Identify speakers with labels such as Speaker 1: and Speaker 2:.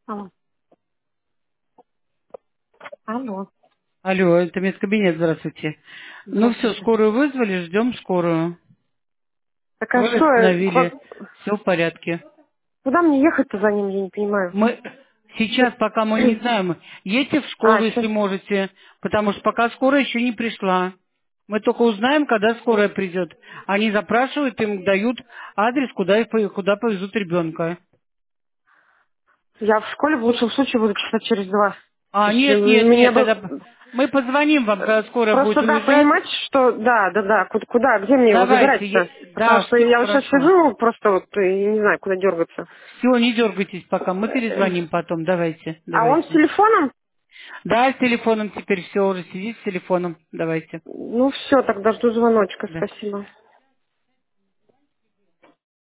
Speaker 1: Алло. Алло.
Speaker 2: Алло, это медкабинет, здравствуйте. Ну все,
Speaker 1: Здравствуйте.
Speaker 2: скорую вызвали, ждем скорую.
Speaker 1: Так а
Speaker 2: Вы
Speaker 1: что,
Speaker 2: восстановили, все в порядке.
Speaker 1: куда мне ехать-то за ним, я не понимаю.
Speaker 2: Мы сейчас, пока мы не знаем, едьте в школу,
Speaker 1: А,
Speaker 2: если
Speaker 1: сейчас.
Speaker 2: можете, потому что пока скорая еще не пришла. Мы только узнаем, когда скорая придет. Они запрашивают, им дают адрес, куда повезут ребенка.
Speaker 1: Я в школе в лучшем случае буду часа через 2. То
Speaker 2: А,
Speaker 1: есть
Speaker 2: нет, нет,
Speaker 1: мне
Speaker 2: нет,
Speaker 1: бы...
Speaker 2: тогда мы позвоним вам, когда скорая будет
Speaker 1: Просто, да,
Speaker 2: уезжать.
Speaker 1: понимать, что... Да, куда, где мне его
Speaker 2: Давайте,
Speaker 1: забирать-то? Потому
Speaker 2: да,
Speaker 1: что
Speaker 2: все
Speaker 1: я вот сейчас
Speaker 2: хорошо.
Speaker 1: сижу, просто вот, и не знаю, куда дергаться.
Speaker 2: Все, не дергайтесь пока, мы перезвоним потом. Давайте,
Speaker 1: А он с
Speaker 2: давайте.
Speaker 1: телефоном?
Speaker 2: Да, с телефоном теперь все уже сидит с телефоном. Давайте.
Speaker 1: Ну, все, тогда жду звоночка,
Speaker 2: Да.
Speaker 1: спасибо.